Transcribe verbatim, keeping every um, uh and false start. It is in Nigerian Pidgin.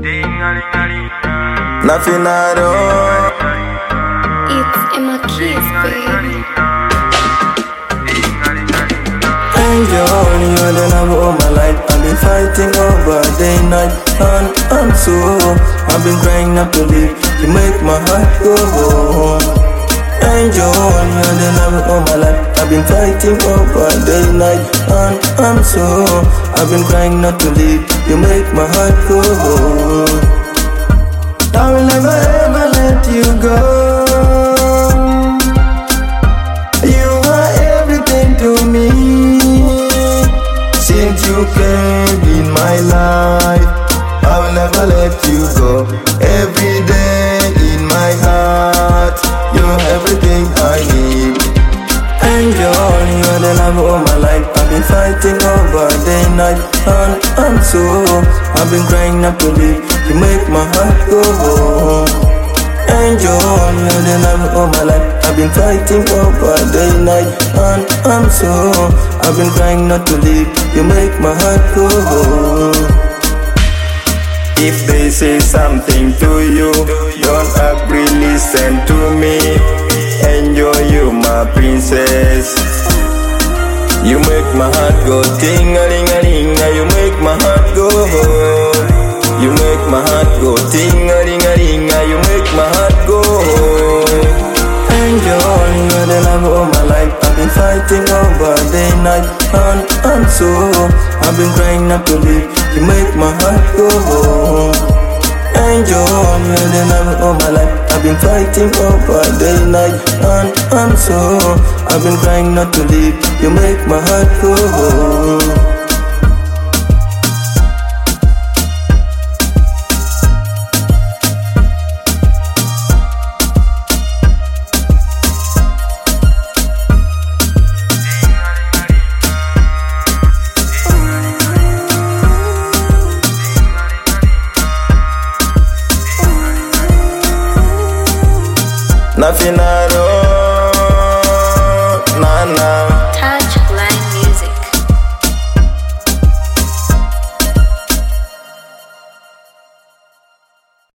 Nothing at all. It's Emma Keys, baby. Angel, you're the love of my life. I've been fighting over day, night, and I'm so. I've been crying not to leave. You make my heart go home. Angel, you're the love of my life. I've been fighting over day, night, and I'm so. I've been crying not to leave. You make my heart go home. I will never ever let you go. You are everything to me. Since you came in my life, I will never let you go. Every day in my heart, you're everything I need. Angel, you're the love of my life. I've been fighting over day, night, and I'm so. I've been crying not to leave. You make my heart go home. Angel, you're the love of my life. I've been fighting over day, night, and I'm so. I've been crying not to leave. You make my heart go home. If they say something to you, don't agree, listen to me. Angel, you my princess. You make my heart go ting-a-ling-a-ling. You make my heart go home. You make my heart go ting-a-ling-a-ling. You make my heart go home. Angel, you're the love of my life. I've been fighting over day, night, and I'm so. I've been crying not to leave. You make my heart go home. Angel, you're the love of my life. I've been fighting over day, night, and I'm so. I've been crying not to leave. You make my heart go home. Nothing